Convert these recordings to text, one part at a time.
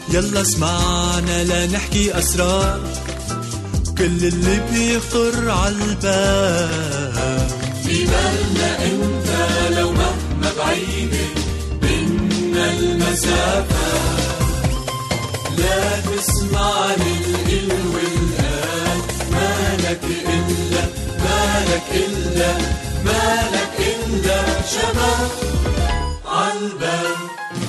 يلا اسمعنا لا نحكي أسرار كل اللي بيخطر عالبال في بالنا انت لو مهما بعيدة بينا المسافة لا تسمع للقل والقال مالك إلا شباب عالبال.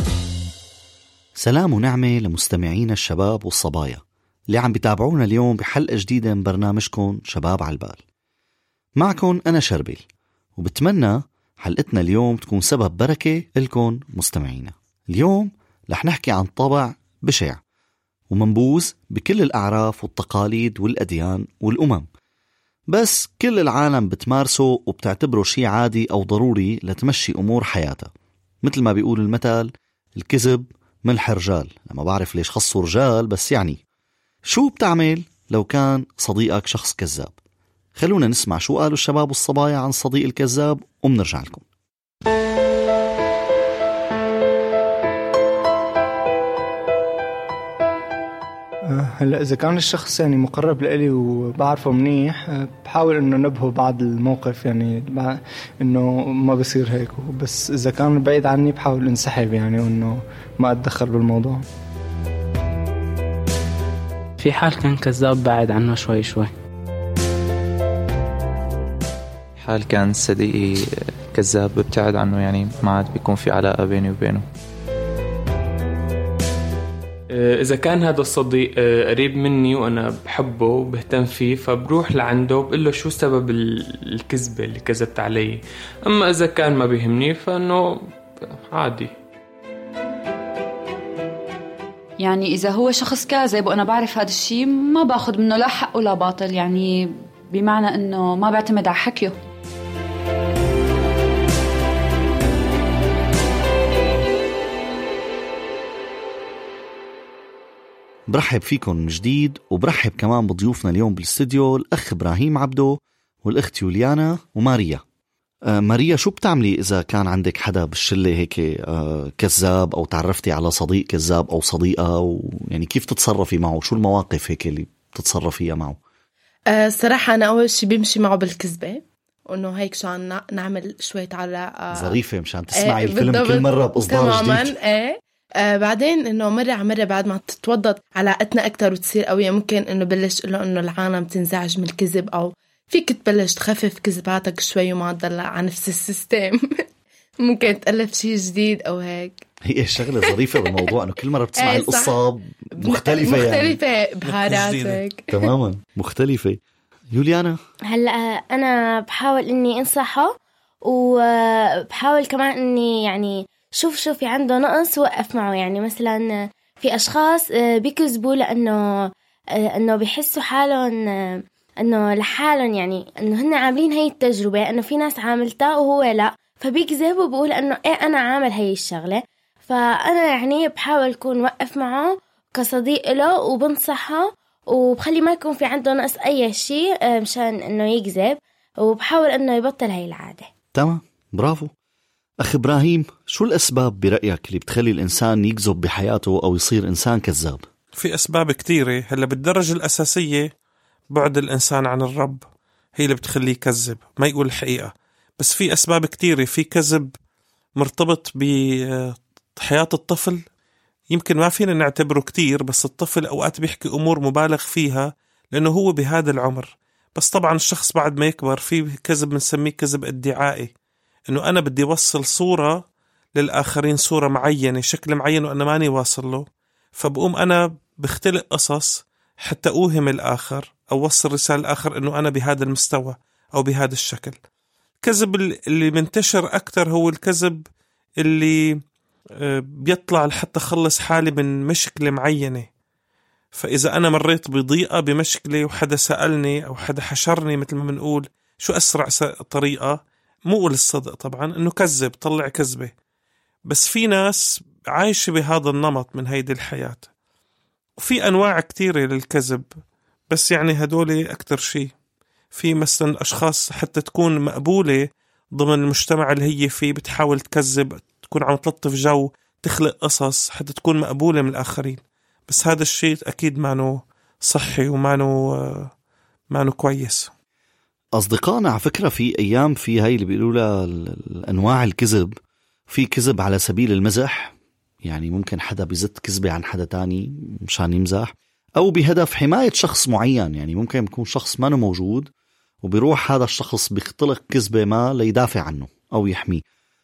سلام ونعمة لمستمعين الشباب والصبايا اللي عم بيتابعونا اليوم بحلقة جديدة من برنامجكم شباب عالبال. معكم أنا شربيل، وبتمنى حلقتنا اليوم تكون سبب بركة لكم مستمعينا. اليوم رح نحكي عن طبع بشع ومنبوذ بكل الأعراف والتقاليد والأديان والأمم، بس كل العالم بتمارسه وبتعتبره شيء عادي أو ضروري لتمشي أمور حياتها. مثل ما بيقول المثل الكذب ملح رجال. لما بعرف ليش خصوا رجال، بس يعني شو بتعمل لو كان صديقك شخص كذاب؟ خلونا نسمع شو قالوا الشباب والصبايا عن صديق الكذاب ومنرجع لكم. هلا إذا كان الشخص يعني مقرب لإلي وبعرفه منيح، بحاول إنه نبهه بعد الموقف، يعني إنه ما بصير هيك. بس إذا كان بعيد عني بحاول انسحب يعني، وإنه ما أتدخل بالموضوع. في حال كان كذاب بعد عنه شوي شوي. حال كان صديقي كذاب ببتعد عنه، يعني ما عاد بيكون في علاقة بيني وبينه. إذا كان هذا الصديق قريب مني وأنا بحبه وبهتم فيه، فبروح لعنده بقول له شو سبب الكذبة اللي كذبت علي. أما إذا كان ما بيهمني فإنه عادي. يعني إذا هو شخص كاذب وأنا بعرف هذا الشيء، ما باخد منه لا حق ولا باطل، يعني بمعنى إنه ما بعتمد على حكيه. برحب فيكم من جديد، وبرحب كمان بضيوفنا اليوم بالاستديو الأخ إبراهيم عبدو والأخت يوليانا وماريا. ماريا، شو بتعملي إذا كان عندك حدا بالشلة هيك كذاب، أو تعرفتي على صديق كذاب أو صديقة، يعني كيف تتصرفي معه؟ شو المواقف هيك اللي بتتصرفيها معه؟ الصراحة أنا أول شي بمشي معه بالكذبة، وإنه هيك شان نعمل شوية على ظريفة مشان تسمعي الفيلم كل مرة بإصدار جديد. بعدين إنه مرة على مرة بعد ما تتوضد علاقتنا أكتر وتصير قوية، ممكن إنه بلش إنه العالم تنزعج من الكذب، أو فيك تبلش تخفف كذباتك شوي وما تضل على نفس السيستم. ممكن تألف شيء جديد أو هيك. هي شغلة ظريفة بالموضوع إنه كل مرة بتسمع القصة مختلفة يعني بهاراتك تماما مختلفة. يوليانا، هلأ أنا بحاول إني أنصحه، وبحاول كمان إني يعني شوف في عنده نقص وقف معه. يعني مثلا في أشخاص بيكذبوا لأنه بيحسوا حالهم أنه لحالهم، يعني أنه هن عاملين هاي التجربة، أنه في ناس عاملتها وهو لا، فبيكذب وبقول أنه إيه أنا عامل هاي الشغلة. فأنا يعني بحاول أكون وقف معه كصديق له، وبنصحه وبخلي ما يكون في عنده نقص أي شيء مشان أنه يكذب، وبحاول أنه يبطل هاي العادة. تمام، برافو. أخ إبراهيم، شو الأسباب برأيك اللي بتخلي الإنسان يكذب بحياته أو يصير إنسان كذاب؟ في أسباب كتيرة. هلا بالدرجة الأساسية بعد الإنسان عن الرب هي اللي بتخليه يكذب، ما يقول الحقيقة. بس في أسباب كتيرة. في كذب مرتبط بحياة الطفل، يمكن ما فينا نعتبره كتير، بس الطفل أوقات بيحكي أمور مبالغ فيها لأنه هو بهذا العمر. بس طبعا الشخص بعد ما يكبر في كذب بنسميه كذب ادعائي، إنه أنا بدي وصل صورة للآخرين، صورة معينة، شكل معين، وأنا ماني واصل له، فبقوم أنا بختلق قصص حتى أوهم الآخر أو وصل رسالة الآخر إنه أنا بهذا المستوى أو بهذا الشكل. الكذب اللي منتشر أكتر هو الكذب اللي بيطلع لحتى خلص حالي من مشكلة معينة. فإذا أنا مريت بضيقة بمشكلة وحدا سألني أو حدا حشرني، مثل ما بنقول شو أسرع طريقة، مو قول الصدق طبعا، إنه كذب، طلع كذبة. بس في ناس عايشة بهذا النمط من هيدي الحياة، وفي أنواع كتيرة للكذب، بس يعني هدول أكتر شيء. في مثلا أشخاص حتى تكون مقبولة ضمن المجتمع اللي هي فيه بتحاول تكذب، تكون عم تلطف جو، تخلق قصص حتى تكون مقبولة من الآخرين. بس هذا الشيء أكيد مانو صحي ومانو كويس. أصدقائنا على فكرة في أيام في هاي اللي بيقولوا لها الأنواع الكذب، في كذب على سبيل المزح، يعني ممكن حدا بيزت كذبة عن حدا تاني مشان يمزح، أو بهدف حماية شخص معين، يعني ممكن يكون شخص ما موجود وبيروح هذا الشخص بيختلق كذبة ما ليدافع عنه أو يحميه.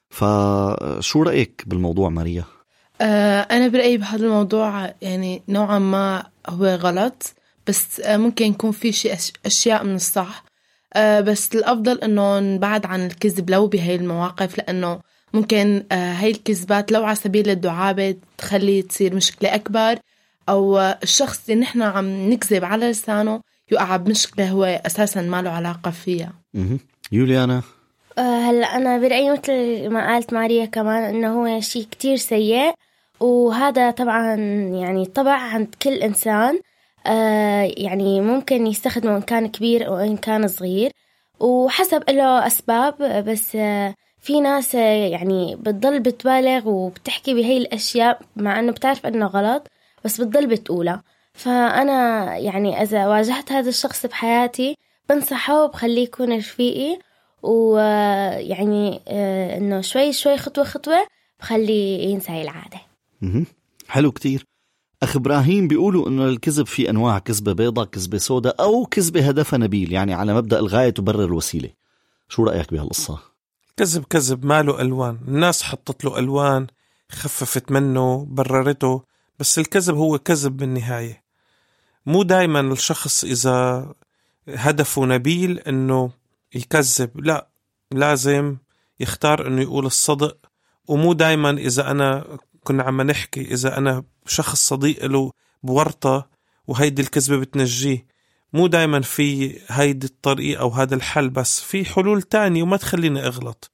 فشو رأيك بالموضوع ماريا؟ أنا برأيي بهذا الموضوع يعني نوعا ما هو غلط، بس ممكن يكون في شيء أشياء من الصح، بس الأفضل أنه نبعد عن الكذب لو بهاي المواقف، لأنه ممكن هاي الكذبات لو على سبيل الدعابة تخلي تصير مشكلة أكبر، أو الشخص اللي نحن عم نكذب على لسانه يقع بمشكلة هو أساسا ما له علاقة فيها. يوليانا؟ هلأ أنا برأيي مثل ما قالت ماريا كمان إنه هو شيء كتير سيء، وهذا طبعا يعني طبع عند كل إنسان، يعني ممكن يستخدمه إن كان كبير أو إن كان صغير، وحسب له أسباب. بس في ناس يعني بتضل بتبالغ وبتحكي بهاي الأشياء مع أنه بتعرف أنه غلط، بس بتضل بتقولها. فأنا يعني إذا واجهت هذا الشخص بحياتي بنصحه وبخليه يكون رفيقي، ويعني إنه شوي شوي خطوة خطوة بخليه ينسى هاي العادة. حلو كتير. أخ إبراهيم بيقولوا إنه الكذب في أنواع، كذبة بيضة، كذبة سوداء، أو كذبة هدفها نبيل، يعني على مبدأ الغاية تبرر الوسيلة. شو رأيك بهالقصة؟ كذب ما له ألوان، الناس حطت له ألوان، خففت منه، بررته، بس الكذب هو كذب بالنهاية. مو دايما الشخص إذا هدفه نبيل إنه يكذب، لا، لازم يختار إنه يقول الصدق. ومو دايما إذا أنا كنا عم نحكي إذا أنا شخص صديق له بورطة وهيدي الكذبة بتنجيه، مو دايما في هيدي الطريقة أو هذا الحل، بس في حلول تانية وما تخليني أغلط.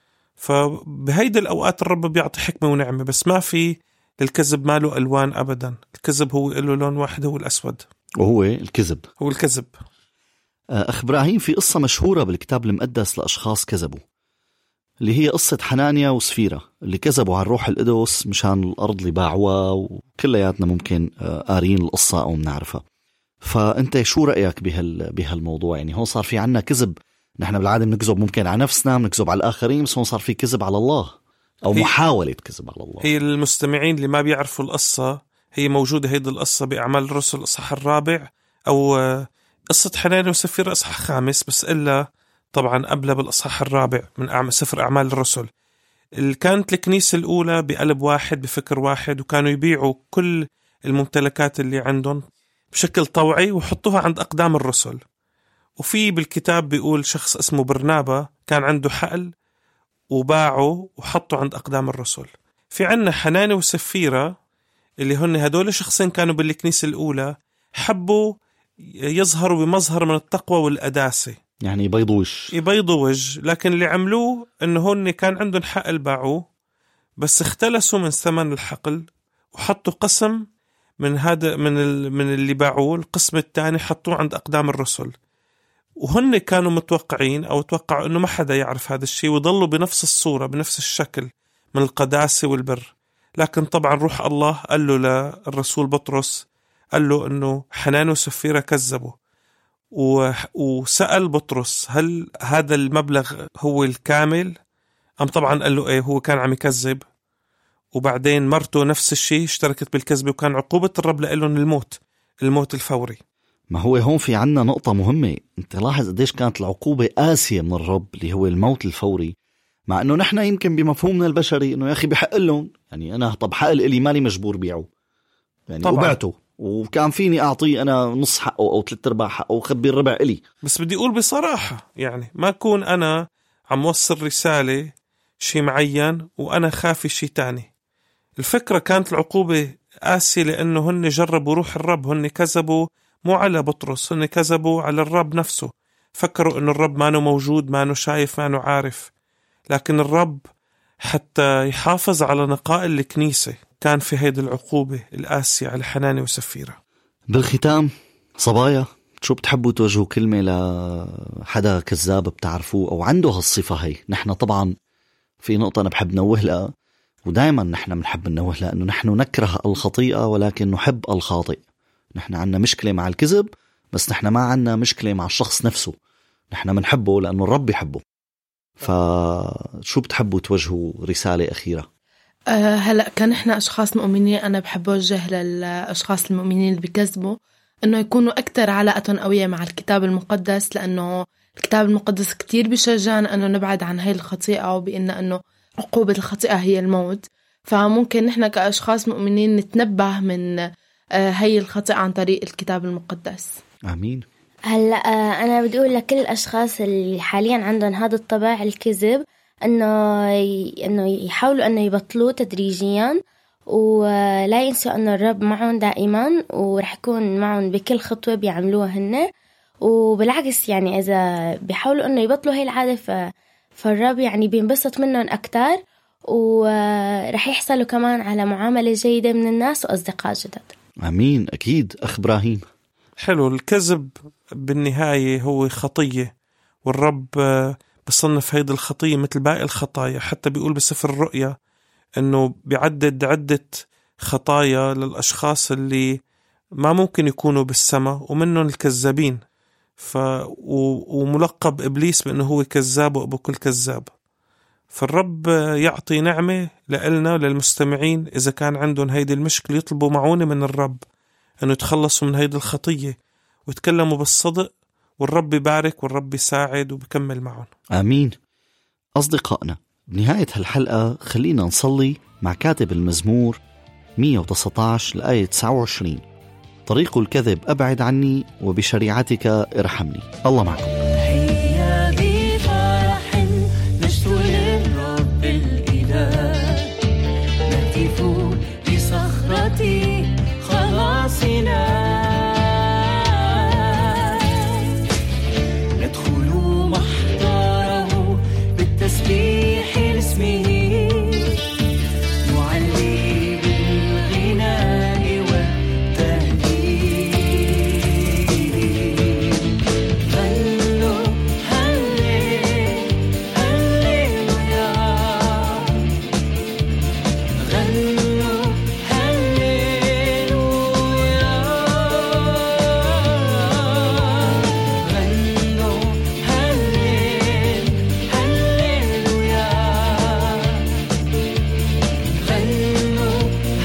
فبهيدي الأوقات الرب بيعطي حكمة ونعمة، بس ما في الكذب ما له ألوان أبدا. الكذب هو له لون واحد، هو الأسود، وهو الكذب. هو الكذب. أخ إبراهيم، في قصة مشهورة بالكتاب المقدس لأشخاص كذبوا، اللي هي قصة حنانيا وسفيرة اللي كذبوا عن روح القدس مشان الأرض اللي باعوها، وكلياتنا ممكن قارين القصة أو منعرفها. فأنت شو رأيك بهالموضوع؟ يعني هون صار في عنا كذب، نحن بالعادة بنكذب ممكن على نفسنا، بنكذب على الآخرين، بس هون صار في كذب على الله أو محاولة كذب على الله. هي المستمعين اللي ما بيعرفوا القصة، هي موجودة هيدي القصة بأعمال الرسل الإصحاح 4، أو قصة حنانيا وسفيرة إصحاح 5، بس إلا طبعا قبل بالإصحاح 4 من سفر أعمال الرسل. كانت الكنيسة الأولى بقلب واحد بفكر واحد، وكانوا يبيعوا كل الممتلكات اللي عندهم بشكل طوعي وحطوها عند أقدام الرسل. وفي بالكتاب بيقول شخص اسمه برنابا كان عنده حقل وباعه وحطه عند أقدام الرسل. في عنا حنانيا وسفيرة اللي هن هدول شخصين كانوا بالكنيسة الأولى، حبوا يظهروا بمظهر من التقوى والقداسة، يعني يبيضوا وجه، لكن اللي عملوه انه هن كان عندهم حقل باعوه، بس اختلسوا من ثمن الحقل وحطوا قسم من هذا من اللي باعوه، القسم الثاني حطوه عند أقدام الرسل. وهن كانوا متوقعين أو توقعوا انه ما حدا يعرف هذا الشيء، وظلوا بنفس الصورة بنفس الشكل من القداسة والبر. لكن طبعا روح الله قال له للرسول بطرس، قال له انه حنانيا وسفيرة كذبوا، وسأل بطرس هل هذا المبلغ هو الكامل؟ طبعا قال له ايه، هو كان عم يكذب. وبعدين مرته نفس الشيء اشتركت بالكذب، وكان عقوبة الرب لهم الموت الفوري. ما هو هون في عنا نقطة مهمة، انت لاحظ قديش كانت العقوبة قاسية من الرب اللي هو الموت الفوري، مع انه نحن يمكن بمفهومنا البشري انه يا اخي بحق لهم، يعني انا طب حق لي مالي مجبور بيعه، يعني وبعته، وكان فيني أعطيه أنا نص حقه أو 3/4 حقه وخبي الربع إلي. بس بدي أقول بصراحة، يعني ما أكون أنا عم وصل رسالة شيء معين وأنا خافي شيء تاني. الفكرة كانت العقوبة قاسية لأنه هن جربوا روح الرب، هن كذبوا مو على بطرس، هن كذبوا على الرب نفسه، فكروا أنه الرب ما موجود، ما شايف، ما عارف. لكن الرب حتى يحافظ على نقاء الكنيسة كان في هيدي العقوبة القاسية على حنانيا وسفيرة. بالختام صبايا، شو بتحبوا توجهوا كلمة لحدا كذاب بتعرفوه أو عنده هالصفة هي؟ نحن طبعا في نقطة أنا بحب نوه لها، ودائما نحن بنحب ننوه لأنه نحن نكره الخطيئة ولكن نحب الخاطئ. نحن عنا مشكلة مع الكذب، بس نحن ما عنا مشكلة مع الشخص نفسه. نحن بنحبه لأنه الرب يحبه. فشو بتحبوا توجهوا رسالة أخيرة؟ هلأ كان إحنا أشخاص مؤمنين، أنا بحب أوجه للأشخاص المؤمنين اللي بيكذبوا إنه يكونوا أكتر علاقة قوية مع الكتاب المقدس، لأنه الكتاب المقدس كتير بيشجعنا أنه نبعد عن هاي الخطيئة، وبإن أنه عقوبة الخطيئة هي الموت. فممكن نحن كأشخاص مؤمنين نتنبه من هاي الخطيئة عن طريق الكتاب المقدس. آمين. هلأ أنا بدي أقول لكل الأشخاص اللي حاليا عندهم هذا الطبع الكذب إنه يحاولوا إنه يبطلوه تدريجيا، ولا ينسوا إنه الرب معهم دائما ورح يكون معهم بكل خطوة بيعملوها هن. وبالعكس يعني إذا بيحاولوا إنه يبطلوا هاي العادة فالرب يعني بينبسط منهم أكتر، ورح يحصلوا كمان على معاملة جيدة من الناس وأصدقاء جدد. آمين. أكيد. أخ إبراهيم. حلو. الكذب بالنهاية هو خطية، والرب بصنف هيدا الخطية مثل باقي الخطايا. حتى بيقول بسفر الرؤيا أنه بيعدد عدة خطايا للأشخاص اللي ما ممكن يكونوا بالسماء، ومنهم الكذابين. وملقب إبليس بأنه هو كذاب وأبو كل كذاب. فالرب يعطي نعمة لنا للمستمعين إذا كان عندهم هيدي المشكلة يطلبوا معونة من الرب أنه يتخلصوا من هيدي الخطية ويتكلموا بالصدق، والرب يبارك والرب يساعد وبكمل معهم. آمين. أصدقائنا، بنهاية هالحلقة خلينا نصلي مع كاتب المزمور 119 الآية 29: طريق الكذب أبعد عني وبشريعتك ارحمني. الله معكم. هيا بفرح نشكر للرب الإله، نهتف لصخرة خلاصنا، ندخل محضره بالتسبيح لاسمه، نعلي بالغناء والتهليل. غنوا هللويا، غنوا هللويا، غنوا هللويا، غنوا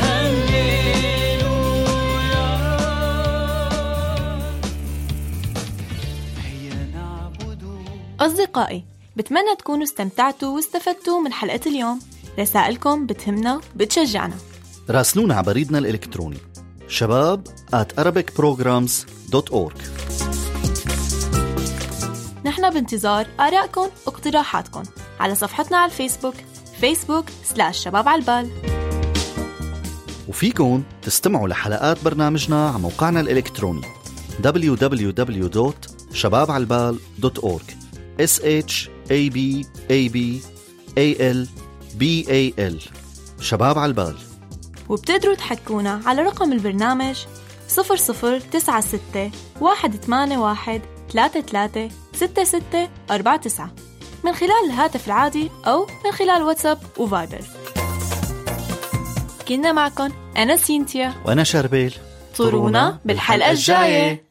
هللويا. أصدقائي، بتمنى تكونوا استمتعتوا واستفدتوا من حلقة اليوم. رسائلكم بتهمنا بتشجعنا. راسلونا على بريدنا الإلكتروني shabab@arabicprograms.org. نحن بانتظار آرائكم واقتراحاتكم على صفحتنا على الفيسبوك facebook/شباب-على-البال. وفيكن تستمعوا لحلقات برنامجنا على موقعنا الإلكتروني www.shabab-على-البال.org SHABABALBAL شباب على البال. وبتقدروا تحكونا على رقم البرنامج 0096 181 33 6649 من خلال الهاتف العادي أو من خلال واتساب وفايبر. كنا معكم أنا سينتيا وأنا شربيل. طرونا بالحلقة الجاية.